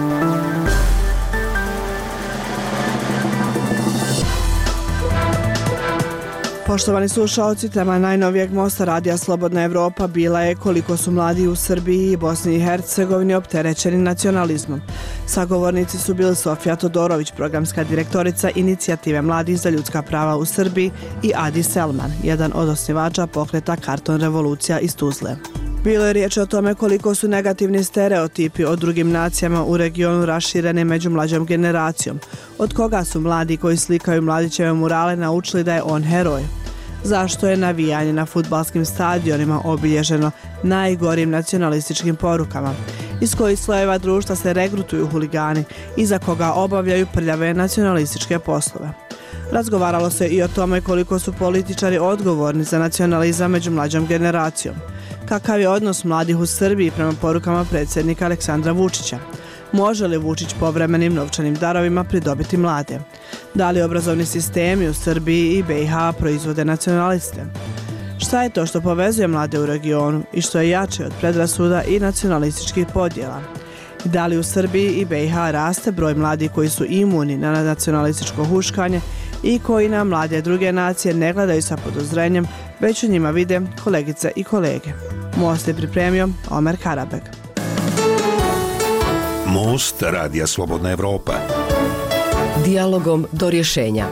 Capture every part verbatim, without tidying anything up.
Poštovani slušaoci, tema najnovijeg mosta Radija Slobodna Evropa bila je koliko su mladi u Srbiji i Bosni i Hercegovini opterećeni nacionalizmom. Sagovornici su bili Sofija Todorović, programska direktorica Inicijative mladih za ljudska prava u Srbiji, i Adi Selman, jedan od osnivača pokreta Karton revolucija iz Tuzle. Bilo je riječ o tome koliko su negativni stereotipi o drugim nacijama u regionu rašireni među mlađom generacijom. Od koga su mladi koji slikaju Mladićeve murale naučili da je on heroj? Zašto je navijanje na fudbalskim stadionima obilježeno najgorim nacionalističkim porukama? Iz kojih slojeva društva se regrutuju huligani i za koga obavljaju prljave nacionalističke poslove? Razgovaralo se i o tome koliko su političari odgovorni za nacionalizam među mlađom generacijom. Kakav je odnos mladih u Srbiji prema porukama predsjednika Aleksandra Vučića? Može li Vučić povremenim novčanim darovima pridobiti mlade? Da li obrazovni sistemi u Srbiji i B i H proizvode nacionaliste? Šta je to što povezuje mlade u regionu i što je jače od predrasuda i nacionalističkih podjela? Da li u Srbiji i B i H raste broj mladih koji su imuni na nacionalističko huškanje i koji na mlade druge nacije ne gledaju sa podozrenjem, već u njima vide kolegice i kolege? Most je pripremio Omer Karabek. Most Radija Slobodna Evropa. Dijalogom do rješenja.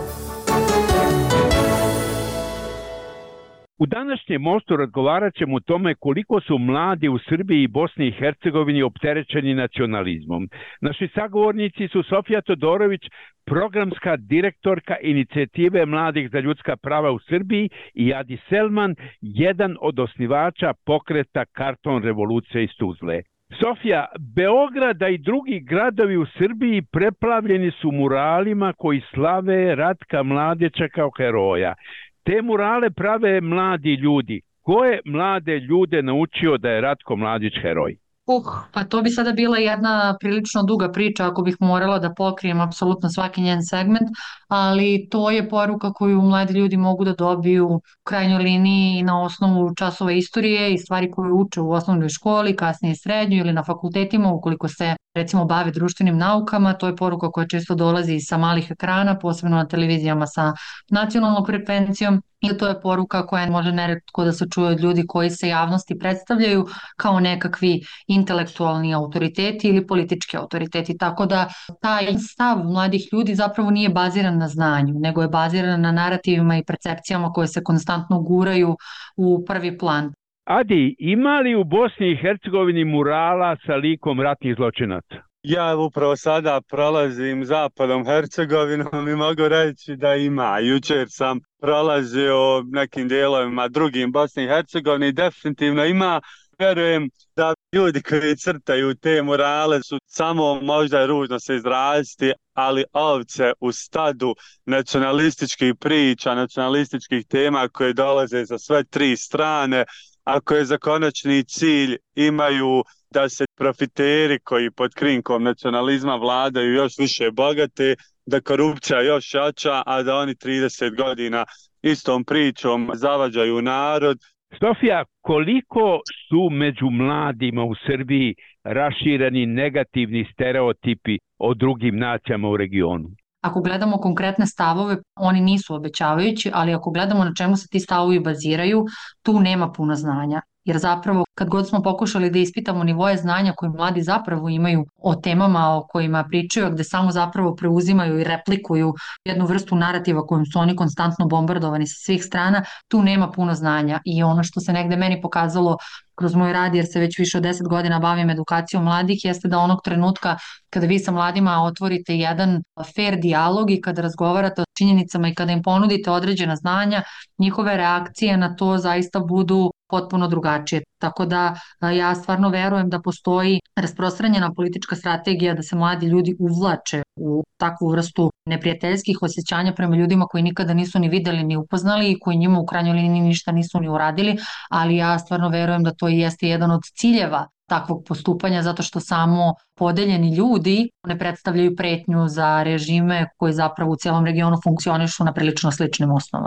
U današnjem mostu razgovarat ćemo o tome koliko su mladi u Srbiji i Bosni i Hercegovini opterećeni nacionalizmom. Naši sagovornici su Sofija Todorović, programska direktorka Inicijative mladih za ljudska prava u Srbiji, i Adi Selman, jedan od osnivača pokreta Karton revolucija iz Tuzle. Sofija, Beograda i drugi gradovi u Srbiji preplavljeni su muralima koji slave Ratka Mladića kao heroja. Te murale prave mladi ljudi. Ko je mlade ljude naučio da je Ratko Mladić heroj? Uh, pa to bi sada bila jedna prilično duga priča ako bih morala da pokrijem apsolutno svaki njen segment, ali to je poruka koju mladi ljudi mogu da dobiju u krajnjoj liniji na osnovu časova istorije i stvari koje uče u osnovnoj školi, kasnije srednjoj ili na fakultetima ukoliko se recimo bave društvenim naukama. To je poruka koja često dolazi sa malih ekrana, posebno na televizijama sa nacionalnom frekvencijom, i to je poruka koja može neretko da se čuje od ljudi koji se javnosti predstavljaju kao nekakvi intelektualni autoriteti ili politički autoriteti. Tako da taj stav mladih ljudi zapravo nije baziran na znanju, nego je baziran na narativima i percepcijama koje se konstantno guraju u prvi plan. Adi, ima li u Bosni i Hercegovini murala sa likom ratnih zločinaca? Ja upravo sada prolazim zapadom Hercegovinom i mogu reći da ima. Jučer sam prolazio nekim dijelovima drugim Bosne i Hercegovine i definitivno ima. Vjerujem da ljudi koji crtaju te murale su samo, možda je ružno se izraziti, ali ovce u stadu nacionalističkih priča, nacionalističkih tema koje dolaze za sve tri strane, a koje za konačni cilj imaju da se profiteri koji pod krinkom nacionalizma vladaju još više bogate, da korupcija još jača, a da oni trideset godina istom pričom zavađaju narod. Sofija, koliko su među mladima u Srbiji rašireni negativni stereotipi o drugim nacijama u regionu? Ako gledamo konkretne stavove, oni nisu obećavajući, ali ako gledamo na čemu se ti stavovi baziraju, tu nema puno znanja. Jer zapravo kad god smo pokušali da ispitamo nivoje znanja koje mladi zapravo imaju o temama o kojima pričaju, gde samo zapravo preuzimaju i replikuju jednu vrstu narativa kojim su oni konstantno bombardovani sa svih strana, tu nema puno znanja. I ono što se negde meni pokazalo kroz moj rad, jer se već više od deset godina bavim edukacijom mladih, jeste da onog trenutka kada vi sa mladima otvorite jedan fair dijalog i kada razgovarate o činjenicama i kada im ponudite određena znanja, njihove reakcije na to zaista budu potpuno drugačije. Tako da ja stvarno verujem da postoji rasprostranjena politička strategija da se mladi ljudi uvlače u takvu vrstu neprijateljskih osjećanja prema ljudima koji nikada nisu ni videli ni upoznali i koji njima u krajnjoj liniji ništa nisu ni uradili, ali ja stvarno verujem da to jeste jedan od ciljeva takvog postupanja, zato što samo podeljeni ljudi ne predstavljaju pretnju za režime koji zapravo u cijelom regionu funkcionišu na prilično sličnim osnovama.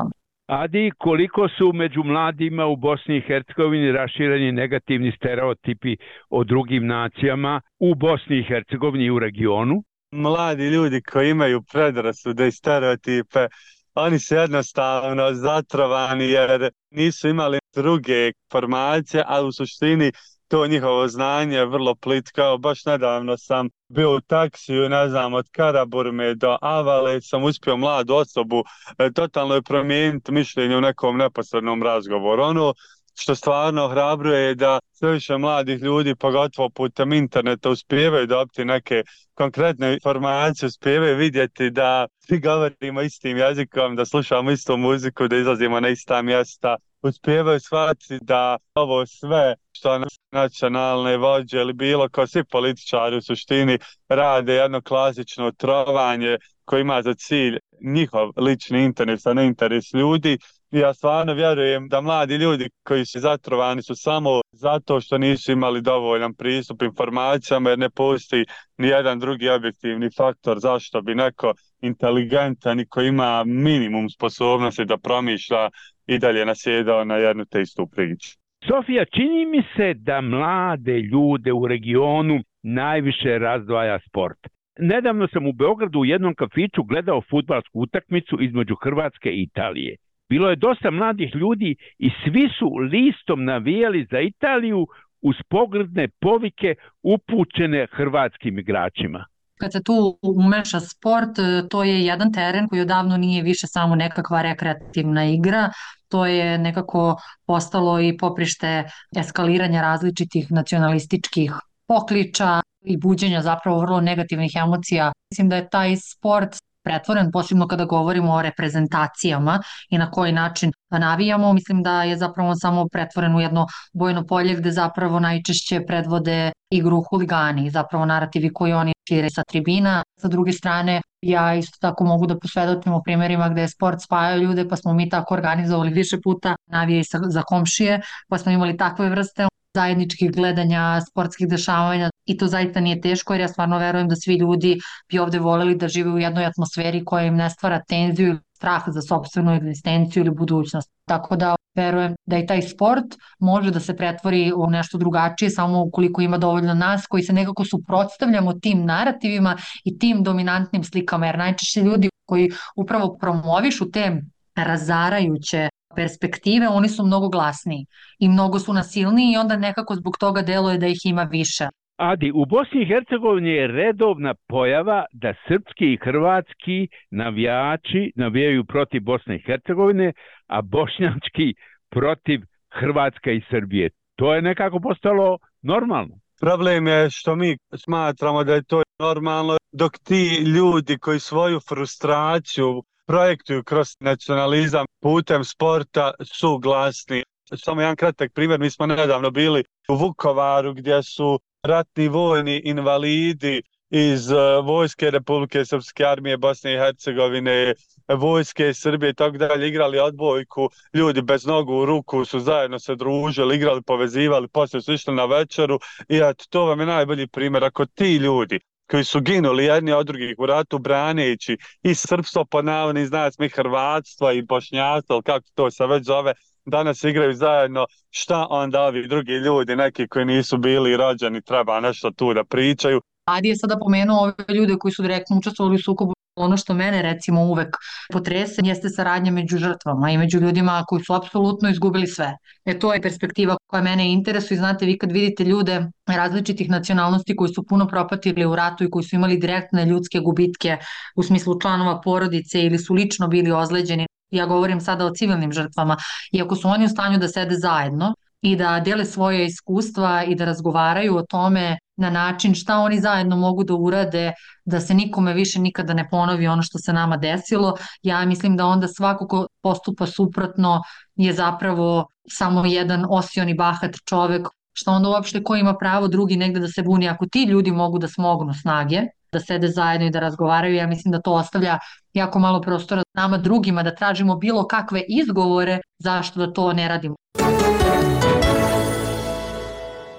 Adi, koliko su među mladima u Bosni i Hercegovini rašireni negativni stereotipi o drugim nacijama u Bosni i Hercegovini i u regionu? Mladi ljudi koji imaju predrasude i stereotipe, oni su jednostavno zatrovani jer nisu imali druge informacije, a u suštini to njihovo znanje je vrlo plitkao. Baš nedavno sam bio u taksiju, ne znam, od Karaburme do Avale, sam uspio mladu osobu e, totalno je promijeniti mišljenje u nekom neposrednom razgovoru. Ono što stvarno ohrabruje je da sve više mladih ljudi, pogotovo putem interneta, uspijevaju dobiti neke konkretne informacije, uspijevaju vidjeti da svi govorimo istim jezikom, da slušamo istu muziku, da izlazimo na ista mjesta, uspijevaju shvatiti da ovo sve što nacionalne vođe ili bilo ko svi političari u suštini rade jedno klasično trovanje koje ima za cilj njihov lični interes, a ne interes ljudi. I ja stvarno vjerujem da mladi ljudi koji su zatrovani su samo zato što nisu imali dovoljan pristup informacijama jer ne postoji ni jedan drugi objektivni faktor zašto bi neko inteligentan i koji ima minimum sposobnosti da promišlja i dalje nasjedao na jednu te istu priču. Sofija, čini mi se da mlade ljude u regionu najviše razdvaja sport. Nedavno sam u Beogradu u jednom kafiću gledao fudbalsku utakmicu između Hrvatske i Italije. Bilo je dosta mladih ljudi i svi su listom navijali za Italiju uz pogrdne povike upućene hrvatskim igračima. Kad se tu umeša sport, to je jedan teren koji odavno nije više samo nekakva rekreativna igra, to je nekako postalo i poprište eskaliranja različitih nacionalističkih pokliča i buđenja zapravo vrlo negativnih emocija. Mislim da je taj sport pretvoren, posebno kada govorimo o reprezentacijama i na koji način navijamo. Mislim da je zapravo on samo pretvoren u jedno bojno polje gde zapravo najčešće predvode igru huligani, zapravo narativi koji oni šire sa tribina. Sa druge strane, ja isto tako mogu da posvedočim o primjerima gde je sport spajao ljude, pa smo mi tako organizovali više puta navije za komšije, pa smo imali takve vrste zajedničkih gledanja, sportskih dešavanja i to zaista nije teško jer ja stvarno verujem da svi ljudi bi ovde voleli da žive u jednoj atmosferi koja im ne stvara tenziju ili strah za sopstvenu egzistenciju ili budućnost. Tako da verujem da i taj sport može da se pretvori u nešto drugačije samo ukoliko ima dovoljno nas koji se nekako suprotstavljamo tim narativima i tim dominantnim slikama jer najčešće ljudi koji upravo promovišu te razarajuće perspektive, oni su mnogo glasniji i mnogo su nasilniji i onda nekako zbog toga deluje da ih ima više. Adi, u Bosni i Hercegovini je redovna pojava da srpski i hrvatski navijači navijaju protiv Bosne i Hercegovine, a bošnjački protiv Hrvatske i Srbije. To je nekako postalo normalno. Problem je što mi smatramo da je to normalno, dok ti ljudi koji svoju frustraciju projektuju kroz nacionalizam putem sporta su glasni. Samo jedan kratak primjer, mi smo nedavno bili u Vukovaru gdje su ratni vojni invalidi iz vojske Republike Srpske armije Bosne i Hercegovine, vojske Srbije i tako dalje igrali odbojku, ljudi bez nogu u ruku su zajedno se družili, igrali, povezivali, poslije su išli na večeru i eto, to vam je najbolji primjer. Ako ti ljudi koji su ginuli jedni od drugih u ratu braneći i srpstvo pod navodnim znacima i hrvatstvo i bošnjaštvo, kako to se već zove, danas igraju zajedno, šta onda ovi drugi ljudi, neki koji nisu bili rođeni, treba nešto tu da pričaju. Adi je sada pomenuo ove ljude koji su direktno učestvovali u sukobu. Ono što mene recimo uvek potrese jeste saradnja među žrtvama i među ljudima koji su apsolutno izgubili sve. E to je perspektiva koja mene interesuje. Znate, vi kad vidite ljude različitih nacionalnosti koji su puno propatili u ratu i koji su imali direktne ljudske gubitke u smislu članova porodice ili su lično bili ozleđeni, ja govorim sada o civilnim žrtvama, i ako su oni u stanju da sede zajedno i da dele svoje iskustva i da razgovaraju o tome na način šta oni zajedno mogu da urade da se nikome više nikada ne ponovi ono što se nama desilo, ja mislim da onda svako ko postupa suprotno je zapravo samo jedan osioni bahat čovek, što onda uopšte ko ima pravo drugi negde da se buni. Ako ti ljudi mogu da smognu snage, da sede zajedno i da razgovaraju, ja mislim da to ostavlja jako malo prostora nama drugima da tražimo bilo kakve izgovore zašto da to ne radimo.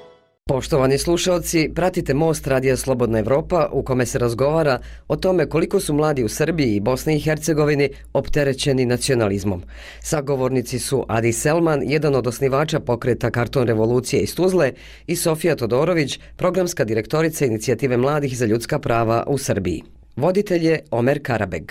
Poštovani slušalci, pratite Most Radija Slobodna Evropa u kome se razgovara o tome koliko su mladi u Srbiji i Bosni i Hercegovini opterećeni nacionalizmom. Sagovornici su Adi Selman, jedan od osnivača pokreta Karton revolucije iz Tuzle, i Sofija Todorović, programska direktorica Inicijative mladih za ljudska prava u Srbiji. Voditelj je Omer Karabeg.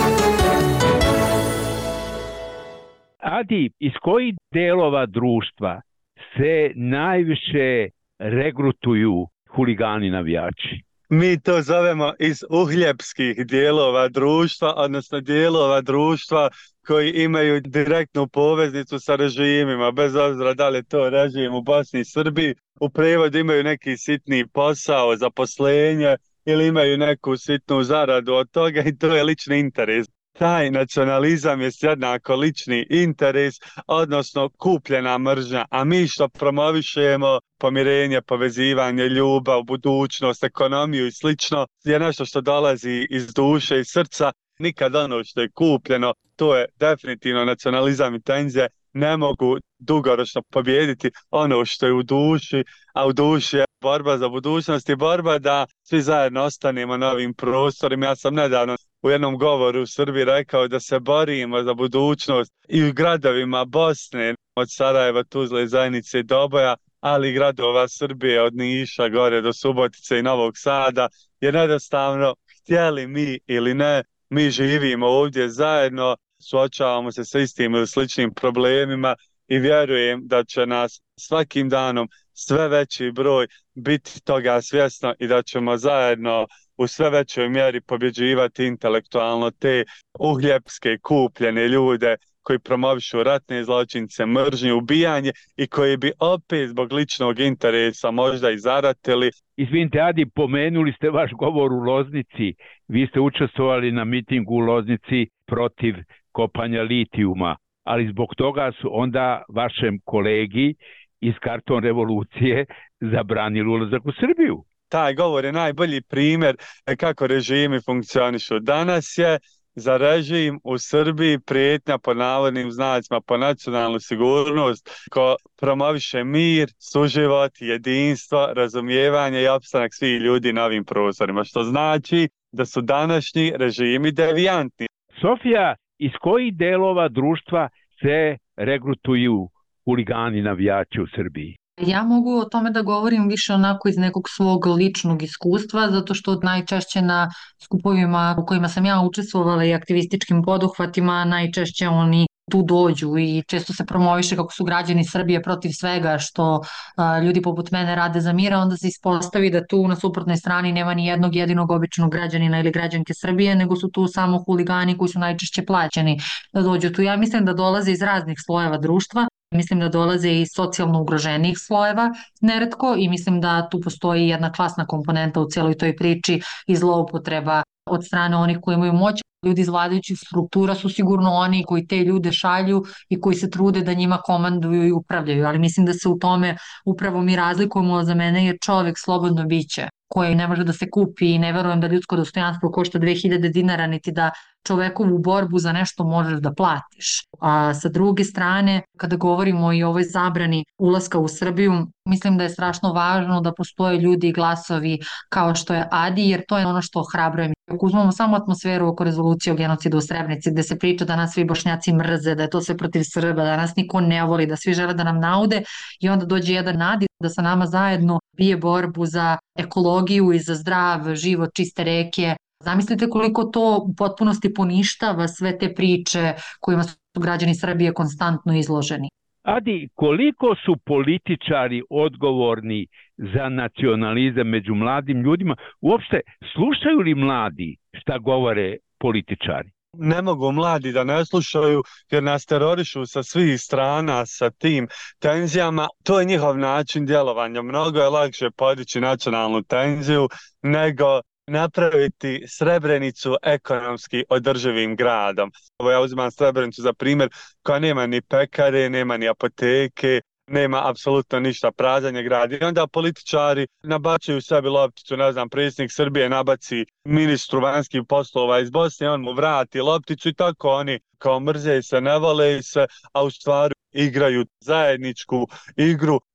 Adi, iz kojih delova društva se najviše regrutuju huligani navijači? Mi to zovemo iz uhljebskih dijelova društva, odnosno dijelova društva koji imaju direktnu poveznicu sa režimima, bez obzira da li je to režim u Bosni i Srbiji. U prevodu imaju neki sitni posao, zaposlenje ili imaju neku sitnu zaradu od toga i to je lični interes. Taj nacionalizam je jednako lični interes, odnosno kupljena mržnja, a mi što promovišemo pomirenje, povezivanje, ljubav, budućnost, ekonomiju i slično, je nešto što dolazi iz duše i srca. Nikad ono što je kupljeno, to je definitivno nacionalizam i tenzije, ne mogu dugoročno pobijediti ono što je u duši, a u duši je borba za budućnost i borba da svi zajedno ostanemo na ovim prostorima. Ja sam nedavno u jednom govoru u Srbiji rekao da se borimo za budućnost i u gradovima Bosne, od Sarajeva, Tuzle, Zajnice i Doboja, ali i gradova Srbije od Niša gore do Subotice i Novog Sada, jer jednostavno, htjeli mi ili ne, mi živimo ovdje zajedno, suočavamo se sa istim ili sličnim problemima i vjerujem da će nas svakim danom sve veći broj biti toga svjesno i da ćemo zajedno u sve većoj mjeri pobjeđivati intelektualno te uhljebske kupljene ljude koji promovišu ratne zločince, mržnju, ubijanje i koji bi opet zbog ličnog interesa možda i zaratili. Izvinite, Adi, pomenuli ste vaš govor u Loznici. Vi ste učestvovali na mitingu u Loznici protiv kopanja litijuma, ali zbog toga su onda vašem kolegi iz Karton revolucije zabranili ulazak u Srbiju. Taj govor je najbolji primjer kako režimi funkcionišu. Danas je za režim u Srbiji prijetnja po navodnim znacima po nacionalnu sigurnost ko promoviše mir, suživot, jedinstvo, razumijevanje i opstanak svih ljudi na ovim prostorima, što znači da su današnji režimi devijantni. Sofija, iz kojih delova društva se regrutuju huligani navijači u Srbiji? Ja mogu o tome da govorim više onako iz nekog svog ličnog iskustva, zato što najčešće na skupovima u kojima sam ja učestvovala i aktivističkim poduhvatima, najčešće oni tu dođu i često se promoviše kako su građani Srbije protiv svega što a, ljudi poput mene rade za mira, onda se ispostavi da tu na suprotnoj strani nema ni jednog jedinog običnog građanina ili građanke Srbije, nego su tu samo huligani koji su najčešće plaćeni da dođu tu. Ja mislim da dolaze iz raznih slojeva društva. Mislim da dolaze iz socijalno ugroženijih slojeva neretko i mislim da tu postoji jedna klasna komponenta u cijeloj toj priči i zloupotreba od strane onih koji imaju moć. Ljudi iz vladajućih struktura su sigurno oni koji te ljude šalju i koji se trude da njima komanduju i upravljaju, ali mislim da se u tome upravo mi razlikujemo. Za mene je čovjek slobodno biće koje ne može da se kupi i ne verujem da ljudsko dostojanstvo košta dve hiljade dinara, niti da čovekovu borbu za nešto možeš da platiš. A sa druge strane, kada govorimo i o ovoj zabrani ulaska u Srbiju, mislim da je strašno važno da postoje ljudi i glasovi kao što je Adi, jer to je ono što ohrabruje. Ako uzmemo samo atmosferu oko rezolucije o genocidu u Srebrenici, gde se priča da nas svi Bošnjaci mrze, da je to sve protiv Srba, da nas niko ne voli, da svi žele da nam naude, i onda dođe jedan Adi da sa nama zajedno bije borbu za ekologiju i za zdrav život, čiste reke. Zamislite koliko to u potpunosti poništava sve te priče kojima su građani Srbije konstantno izloženi. Adi, koliko su političari odgovorni za nacionalizam među mladim ljudima? Uopšte, slušaju li mladi šta govore političari? Ne mogu mladi da ne slušaju jer nas terorišu sa svih strana sa tim tenzijama. To je njihov način djelovanja. Mnogo je lakše podići nacionalnu tenziju nego napraviti Srebrenicu ekonomski održivim gradom. Ovo ja uzimam Srebrenicu za primjer koja nema ni pekare, nema ni apoteke, nema apsolutno ništa, prazan je grad. I onda političari nabačaju sebi lopticu, ne znam, predsjednik Srbije nabaci ministru vanjskih poslova iz Bosne, on mu vrati lopticu i tako oni kao mrze se, ne vole se, a u stvari igraju zajedničku igru,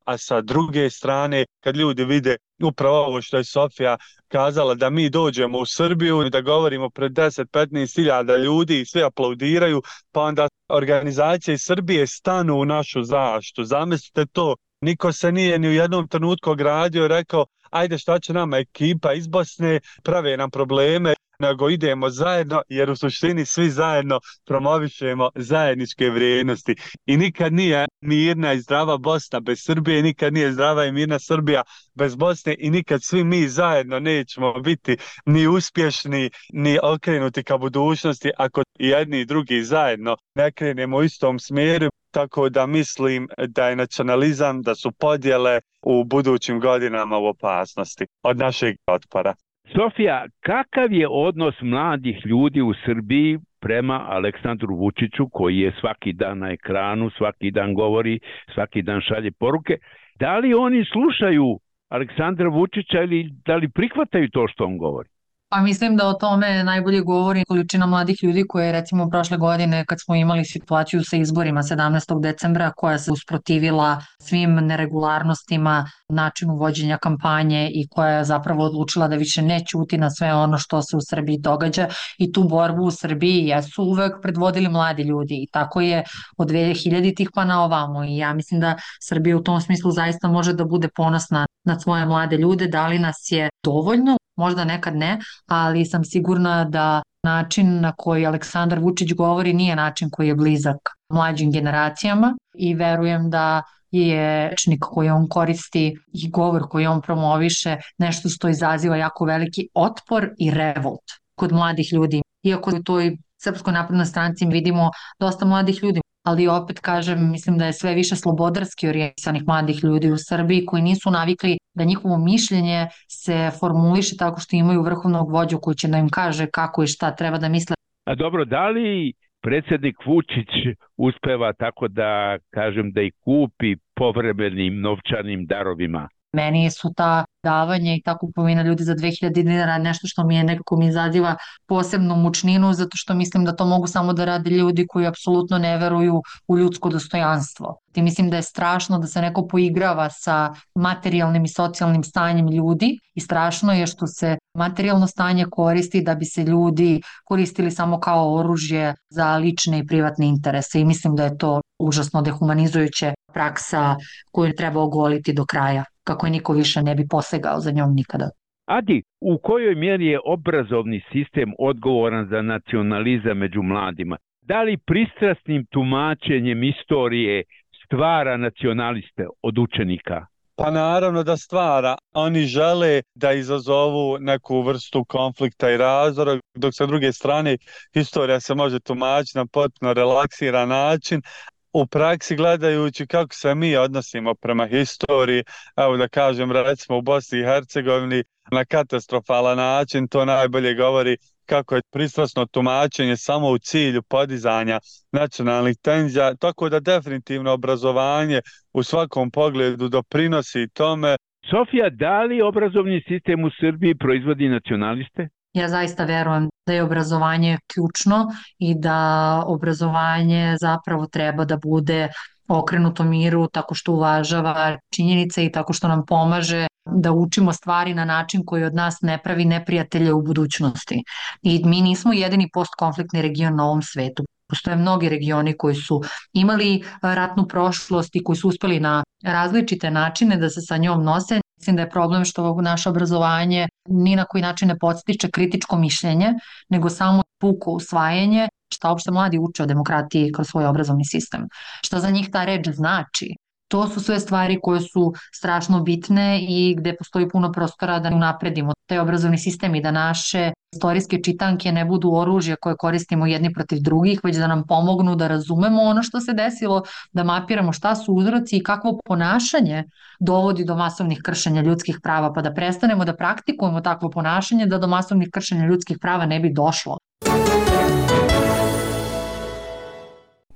a sa druge strane kad ljudi vide upravo ovo što je Sofija kazala, da mi dođemo u Srbiju i da govorimo pred deset do petnaest hiljada ljudi i svi aplaudiraju, pa onda organizacije iz Srbije stanu u našu zaštitu. Zamislite to, niko se nije ni u jednom trenutku ogradio i rekao ajde šta će nama ekipa iz Bosne, prave nam probleme, nego idemo zajedno, jer u suštini svi zajedno promovišemo zajedničke vrijednosti. I nikad nije mirna i zdrava Bosna bez Srbije, nikad nije zdrava i mirna Srbija bez Bosne i nikad svi mi zajedno nećemo biti ni uspješni, ni okrenuti ka budućnosti ako jedni i drugi zajedno ne krenemo u istom smjeru. Tako da mislim da je nacionalizam, da su podjele u budućim godinama u opasnosti od našeg otpora. Sofija, kakav je odnos mladih ljudi u Srbiji prema Aleksandru Vučiću, koji je svaki dan na ekranu, svaki dan govori, svaki dan šalje poruke? Da li oni slušaju Aleksandra Vučića ili da li prihvataju to što on govori? Pa mislim da o tome najbolje govori količina mladih ljudi koje recimo prošle godine kad smo imali situaciju sa izborima sedamnaestog decembra koja se usprotivila svim neregularnostima, načinu vođenja kampanje i koja je zapravo odlučila da više ne ćuti na sve ono što se u Srbiji događa i tu borbu u Srbiji jesu uvek predvodili mladi ljudi i tako je od dve hiljaditih pa na ovamo i ja mislim da Srbija u tom smislu zaista može da bude ponosna na svoje mlade ljude, da li nas je dovoljno, možda nekad ne, ali sam sigurna da način na koji Aleksandar Vučić govori nije način koji je blizak mlađim generacijama i verujem da je rečnik koji on koristi i govor koji on promoviše nešto što izaziva jako veliki otpor i revolt kod mladih ljudi. Iako u toj Srpskoj naprednoj stranci vidimo dosta mladih ljudi, ali opet kažem, mislim da je sve više slobodarski orijentisanih mladih ljudi u Srbiji koji nisu navikli da njihovo mišljenje se formuliše tako što imaju vrhovnog vođu koji će da im kaže kako i šta treba da misle. A dobro, da li predsjednik Vučić uspeva tako da kažem da ih kupi povremenim novčanim darovima? Meni su ta davanja i ta kupovina ljudi za dve hiljade dinara nešto što mi je nekako mi izaziva posebnu mučninu zato što mislim da to mogu samo da rade ljudi koji apsolutno ne veruju u ljudsko dostojanstvo. I mislim da je strašno da se neko poigrava sa materijalnim i socijalnim stanjem ljudi i strašno je što se materijalno stanje koristi da bi se ljudi koristili samo kao oružje za lične i privatne interese i mislim da je to užasno dehumanizujuća praksa koju treba ogoliti do kraja, kako je niko više ne bi posegao za njom nikada. Adi, u kojoj mjeri je obrazovni sistem odgovoran za nacionalizam među mladima? Da li pristrasnim tumačenjem istorije stvara nacionaliste od učenika? Pa naravno da stvara. Oni žele da izazovu neku vrstu konflikta i razdora, dok sa druge strane historija se može tumačiti na potpuno relaksiran način. U praksi gledajući kako se mi odnosimo prema historiji, evo da kažem recimo u Bosni i Hercegovini na katastrofalan način, to najbolje govori kako je pristrasno tumačenje samo u cilju podizanja nacionalnih tenzija, tako da definitivno obrazovanje u svakom pogledu doprinosi tome. Sofija, da li obrazovni sistem u Srbiji proizvodi nacionaliste? Ja zaista verujem da je obrazovanje ključno i da obrazovanje zapravo treba da bude okrenuto miru tako što uvažava činjenice i tako što nam pomaže da učimo stvari na način koji od nas ne pravi neprijatelje u budućnosti. I mi nismo jedini postkonfliktni region na ovom svetu. Postoje mnogi regioni koji su imali ratnu prošlost i koji su uspeli na različite načine da se sa njom nose. Mislim da je problem što naše obrazovanje ni na koji način ne podstiče kritičko mišljenje, nego samo puko usvajanje, šta uopšte mladi uče o demokratiji kroz svoj obrazovni sistem. Šta za njih ta reč znači? To su sve stvari koje su strašno bitne i gde postoji puno prostora da unapredimo taj obrazovni sistem i da naše istorijske čitanke ne budu oružje koje koristimo jedni protiv drugih, već da nam pomognu da razumemo ono što se desilo, da mapiramo šta su uzroci i kakvo ponašanje dovodi do masovnih kršenja ljudskih prava, pa da prestanemo da praktikujemo takvo ponašanje da do masovnih kršenja ljudskih prava ne bi došlo.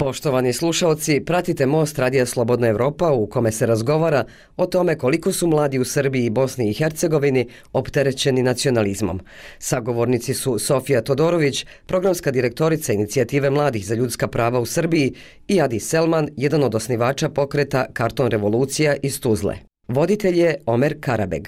Poštovani slušalci, pratite Most Radija Slobodna Evropa u kome se razgovara o tome koliko su mladi u Srbiji i Bosni i Hercegovini opterećeni nacionalizmom. Sagovornici su Sofija Todorović, programska direktorica Inicijative mladih za ljudska prava u Srbiji, i Adi Selman, jedan od osnivača pokreta Karton revolucija iz Tuzle. Voditelj je Omer Karabeg.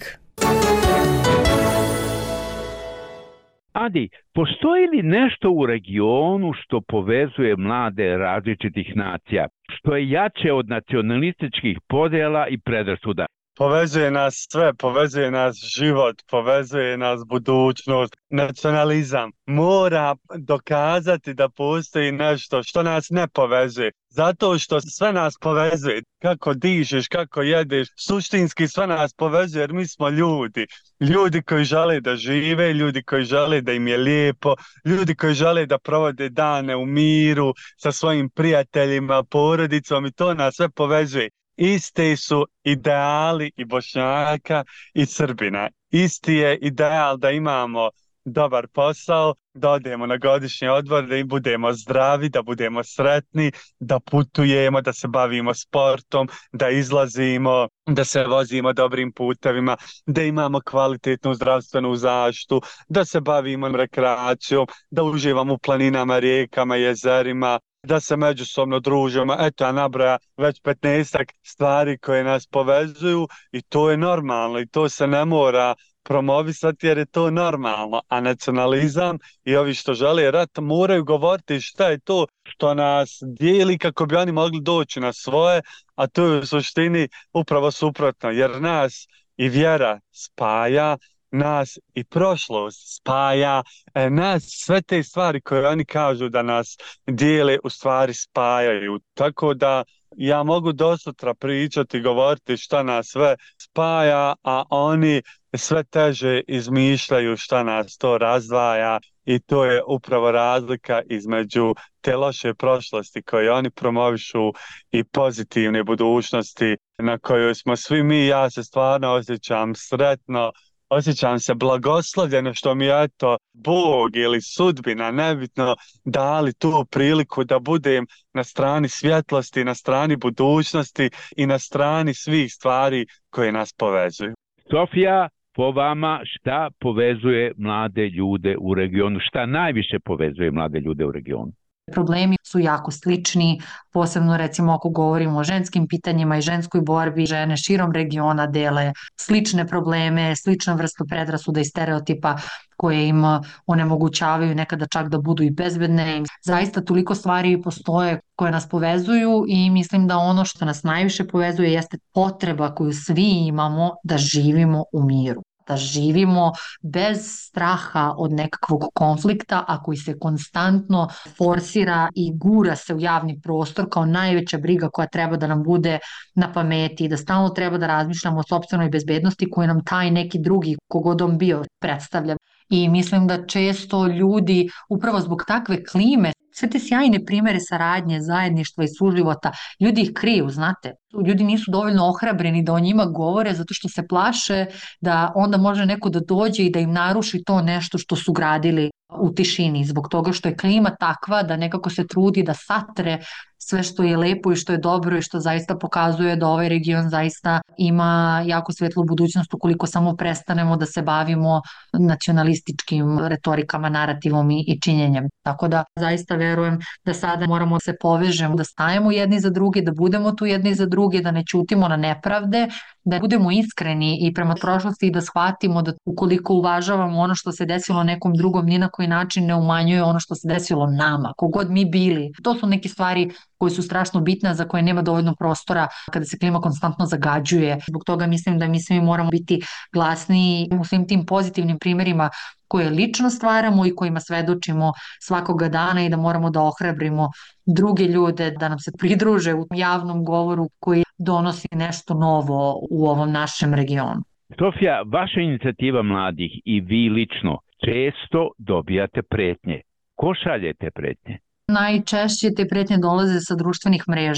Adi, postoji li nešto u regionu što povezuje mlade različitih nacija, što je jače od nacionalističkih podjela i predrasuda? Povezuje nas sve, povezuje nas život, povezuje nas budućnost. Nacionalizam mora dokazati da postoji nešto što nas ne povezuje. Zato što sve nas povezuje. Kako dišeš, kako jedeš, suštinski sve nas povezuje jer mi smo ljudi. Ljudi koji žele da žive, ljudi koji žele da im je lijepo, ljudi koji žele da provode dane u miru sa svojim prijateljima, porodicom i to nas sve povezuje. Isti su ideali i Bošnjaka i Srbina. Isti je ideal da imamo dobar posao, da odemo na godišnji odmor, da budemo zdravi, da budemo sretni, da putujemo, da se bavimo sportom, da izlazimo, da se vozimo dobrim putevima, da imamo kvalitetnu zdravstvenu zaštitu, da se bavimo rekreacijom, da uživamo u planinama, rijekama, jezerima, da se međusobno družimo. Eto, ja nabraja već petnaestak stvari koje nas povezuju i to je normalno i to se ne mora promovisati jer je to normalno. A nacionalizam i ovi što žele rat moraju govoriti šta je to što nas dijeli kako bi oni mogli doći na svoje, a to je u suštini upravo suprotno jer nas i vjera spaja, nas i prošlost spaja, e, nas sve te stvari koje oni kažu da nas dijele u stvari spajaju. Tako da ja mogu do sutra pričati, govoriti šta nas sve spaja, a oni sve teže izmišljaju šta nas to razdvaja i to je upravo razlika između te loše prošlosti koje oni promovišu i pozitivne budućnosti na kojoj smo svi mi. Ja se stvarno osjećam sretno, osjećam se blagoslovljeno što mi je eto Bog ili sudbina, nebitno, dali tu priliku da budem na strani svjetlosti, na strani budućnosti i na strani svih stvari koje nas povezuju. Sofija, po vama šta povezuje mlade ljude u regionu? Šta najviše povezuje mlade ljude u regionu? Problemi su jako slični, posebno recimo ako govorimo o ženskim pitanjima i ženskoj borbi, žene širom regiona dele slične probleme, sličnu vrstu predrasuda i stereotipa koje im onemogućavaju nekada čak da budu i bezbedne. Zaista toliko stvari postoje koje nas povezuju i mislim da ono što nas najviše povezuje jeste potreba koju svi imamo da živimo u miru. Da živimo bez straha od nekakvog konflikta, a koji se konstantno forsira i gura se u javni prostor kao najveća briga koja treba da nam bude na pameti, da stalno treba da razmišljamo o sopstvenoj bezbednosti koju nam taj neki drugi, kogod on bio, predstavlja. I mislim da često ljudi upravo zbog takve klime, sve te sjajne primere saradnje, zajedništva i suživota, ljudi ih kriju, znate. Ljudi nisu dovoljno ohrabreni da o njima govore zato što se plaše da onda može neko da dođe i da im naruši to nešto što su gradili u tišini, zbog toga što je klima takva da nekako se trudi da satre sve što je lepo i što je dobro i što zaista pokazuje da ovaj region zaista ima jako svetlu budućnost ukoliko samo prestanemo da se bavimo nacionalističkim retorikama, narativom i, i činjenjem. Tako da zaista verujem da sada moramo da se povežemo, da stajemo jedni za druge, da budemo tu jedni za druge, da ne ćutimo na nepravde, da budemo iskreni i prema prošlosti i da shvatimo da ukoliko uvažavamo ono što se desilo nekom drugom, ni na koji način ne umanjuje ono što se desilo nama, kogod mi bili. To su neke stvari koje su strašno bitne, za koje nema dovoljno prostora kada se klima konstantno zagađuje. Zbog toga mislim da mi svi moramo biti glasni u svim tim pozitivnim primjerima koje lično stvaramo i kojima svedočimo svakoga dana i da moramo da ohrabrimo druge ljude da nam se pridruže u javnom govoru koji donosi nešto novo u ovom našem regionu. Sofija, vaša inicijativa mladih i vi lično često dobijate pretnje. Ko šalje te pretnje? Najčešće te pretnje dolaze sa društvenih mreža.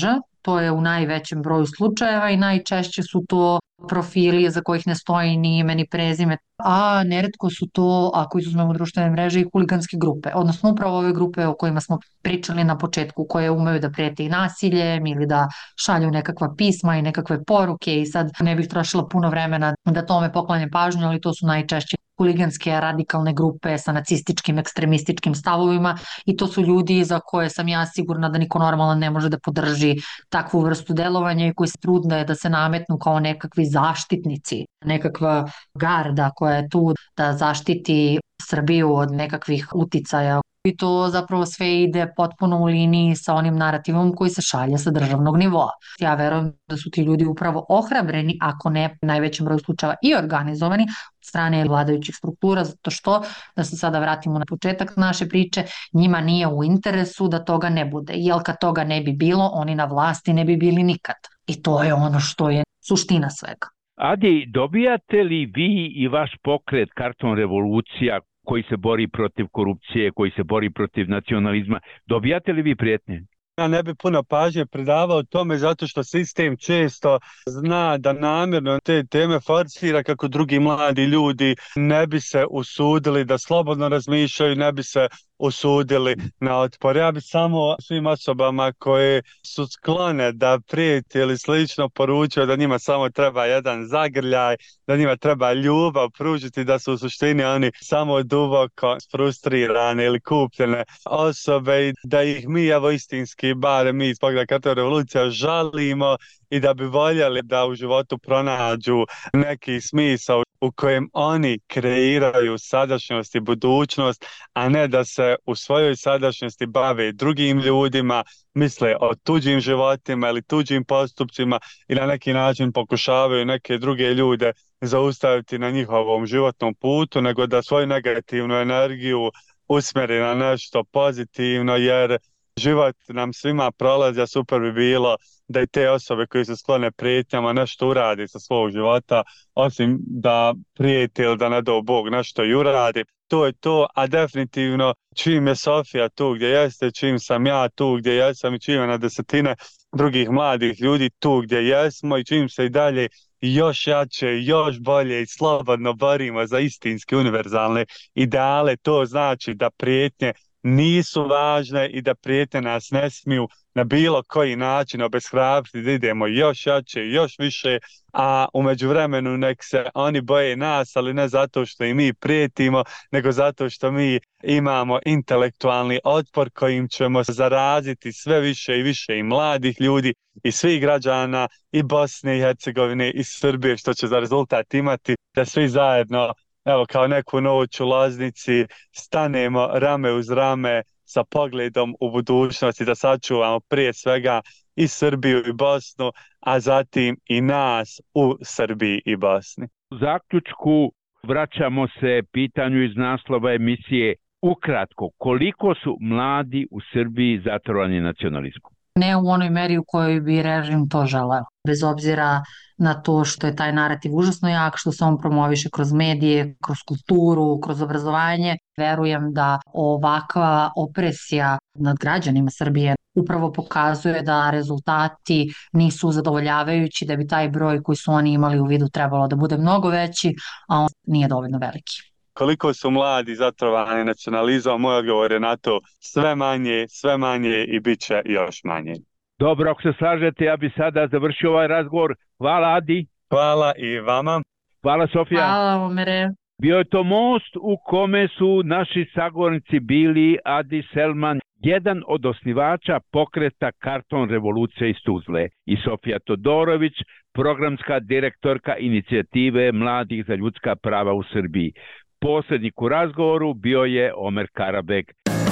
to je u najvećem broju slučajeva i najčešće su to profili za kojih ne stoji ni ime ni prezime, a neretko su to, ako izuzmemo društvene mreže, i huliganske grupe, odnosno upravo ove grupe o kojima smo pričali na početku, koje umeju da prete i nasiljem ili da šalju nekakva pisma i nekakve poruke, i sad ne bih trošila puno vremena da tome poklanjem pažnju, ali to su najčešće huliganske radikalne grupe sa nacističkim, ekstremističkim stavovima, i to su ljudi za koje sam ja sigurna da niko normalan ne može da podrži takvu vrstu delovanja i koji se trude da se nametnu kao nekakvi zaštitnici, nekakva garda koja je tu da zaštiti Srbiju od nekakvih uticaja. I to zapravo sve ide potpuno u liniji sa onim narativom koji se šalje sa državnog nivoa. Ja verujem da su ti ljudi upravo ohrabreni, ako ne u najvećem broju slučajeva i organizovani od strane vladajućih struktura, zato što, da se sada vratimo na početak naše priče, njima nije u interesu da toga ne bude. Jer kad toga ne bi bilo, oni na vlasti ne bi bili nikad. I to je ono što je suština svega. Adi, dobijate li vi i vaš pokret Karton revolucija koji se bori protiv korupcije, koji se bori protiv nacionalizma, dobijate li vi prijetnje? Ja ne bi puno pažnje predavao tome zato što sistem često zna da namjerno te teme forsira kako drugi mladi ljudi ne bi se usudili da slobodno razmišljaju, ne bi se usudili na otpor. Ja bi samo svim osobama koje su sklone da prijeti ili slično poručio da njima samo treba jedan zagrljaj, da njima treba ljubav pružiti, da su u suštini oni samo duboko frustrirane ili kupljene osobe i da ih mi, evo istinski, barem mi iz Pokreta Karton revolucija, žalimo i da bi voljeli da u životu pronađu neki smisao u kojem oni kreiraju sadašnjost i budućnost, a ne da se u svojoj sadašnjosti bave drugim ljudima, misle o tuđim životima ili tuđim postupcima i na neki način pokušavaju neke druge ljude zaustaviti na njihovom životnom putu, nego da svoju negativnu energiju usmjeri na nešto pozitivno, jer život nam svima prolazi, a super bi bilo da i te osobe koje su sklone prijetnjama nešto uradi sa svog života, osim da prijeti ili da ne dao Bog nešto i uradi. To je to, a definitivno čim je Sofija tu gdje jeste, čim sam ja tu gdje jesam i čim je na desetine drugih mladih ljudi tu gdje jesmo i čim se i dalje još jače, još bolje i slobodno borimo za istinske univerzalne ideale, to znači da prijetnje nisu važne i da prijetnje nas ne smiju na bilo koji način obeshrabriti da idemo još jače, još više, a u međuvremenu nek se oni boje nas, ali ne zato što i mi prijetimo, nego zato što mi imamo intelektualni otpor kojim ćemo zaraziti sve više i više i mladih ljudi i svih građana i Bosne i Hercegovine i Srbije, što će za rezultat imati da svi zajedno, evo kao neku noć u Loznici, stanemo rame uz rame sa pogledom u budućnosti, da sačuvamo prije svega i Srbiju i Bosnu, a zatim i nas u Srbiji i Bosni. U zaključku vraćamo se pitanju iz naslova emisije. Ukratko, koliko su mladi u Srbiji zatrovani nacionalizmom? Ne u onoj meri u kojoj bi režim to želeo. Bez obzira na to što je taj narativ užasno jak, što se on promoviše kroz medije, kroz kulturu, kroz obrazovanje, verujem da ovakva opresija nad građanima Srbije upravo pokazuje da rezultati nisu zadovoljavajući, da bi taj broj koji su oni imali u vidu trebalo da bude mnogo veći, a on nije dovoljno veliki. Koliko su mladi zatrovani nacionalizmom, moj odgovor je na to sve manje, sve manje i bit će još manje. Dobro, ako se slažete, ja bi sada završio ovaj razgovor. Hvala, Adi. Hvala i vama. Hvala, Sofija. Hvala, Omere. Bio je to most u kome su naši sagovornici bili Adi Selman, jedan od osnivača pokreta Karton revolucija iz Tuzle, i Sofija Todorović, programska direktorka inicijative Mladih za ljudska prava u Srbiji. Posrednik u razgovoru bio je Omer Karabek.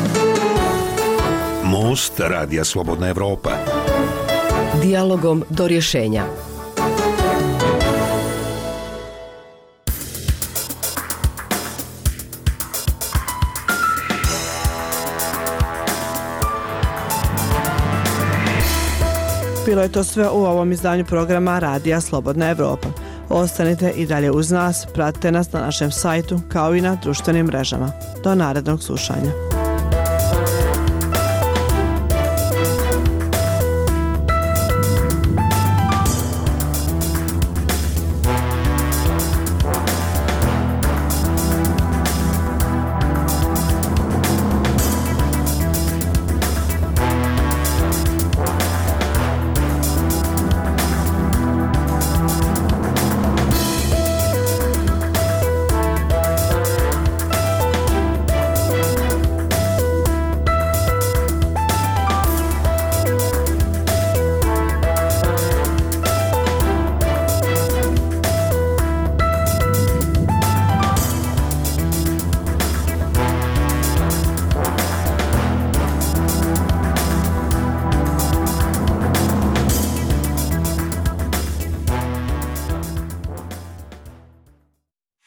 Most Radija Slobodna Evropa. Dijalogom do rješenja. Bilo je to sve u ovom izdanju programa Radija Slobodna Evropa. Ostanite i dalje uz nas, pratite nas na našem sajtu kao i na društvenim mrežama. Do narednog slušanja.